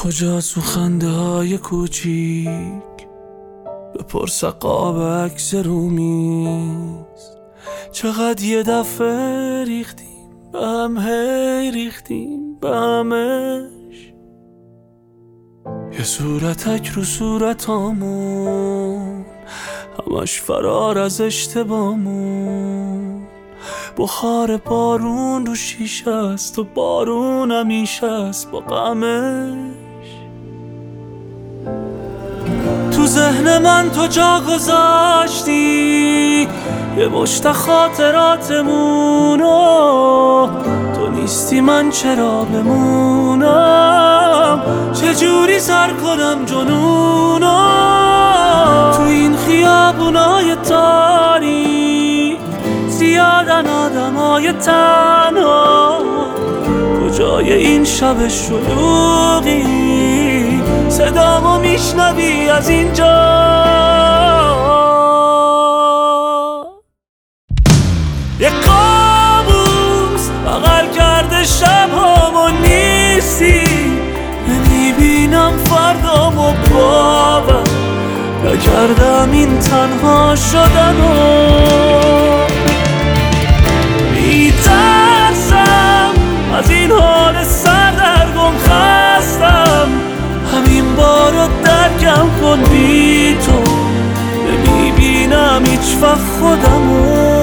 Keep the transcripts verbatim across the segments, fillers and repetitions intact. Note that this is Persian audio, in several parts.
کجا تو خنده های کوچیک بپرس قاب عکس رومیز، چقدر یه دفعه ریختیم به هم، هی ریختیم به همش. یه صورتک رو صورتامون، همش فرار از اشتباهمون. بخار بارون رو شیشه است و بارون همیشه است با غمش. تو ذهن من تو جا گذاشتی یه مشت خاطراتمونو، تو نیستی من چرا بمونم، چجوری سر کنم جنونو. تو این خیابونای تاریک زیادن آدمای تنها، کجای این شب شلوغی صدامو میشنوی از اینجا. یه کابوس بغل کرده شبهامو، نیستی نمیبینم فردامو، باور نکردم این تنها شدنو. میترسم از این حال سردرگم، خستم همین بارو درکم کن، بی تو نمیبینم هیچ وقت خودمو.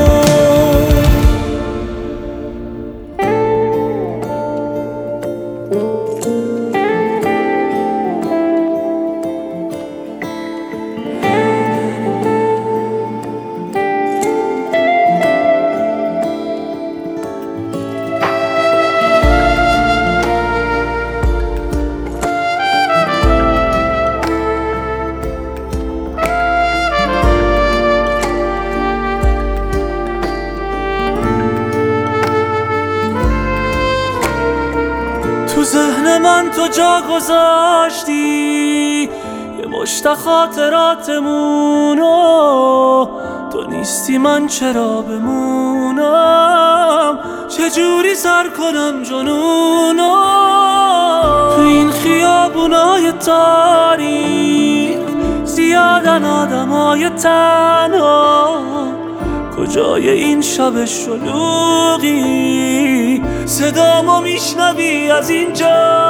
تو ذهن من تو جا گذاشتی یه مشت خاطراتمونو، تو نیستی من چرا بمونم، چجوری سر کنم جنونو. تو این خیابونای تاریک زیادن آدمای تنها، کجای این شب شلوغی صدامو میشنوی از اینجا.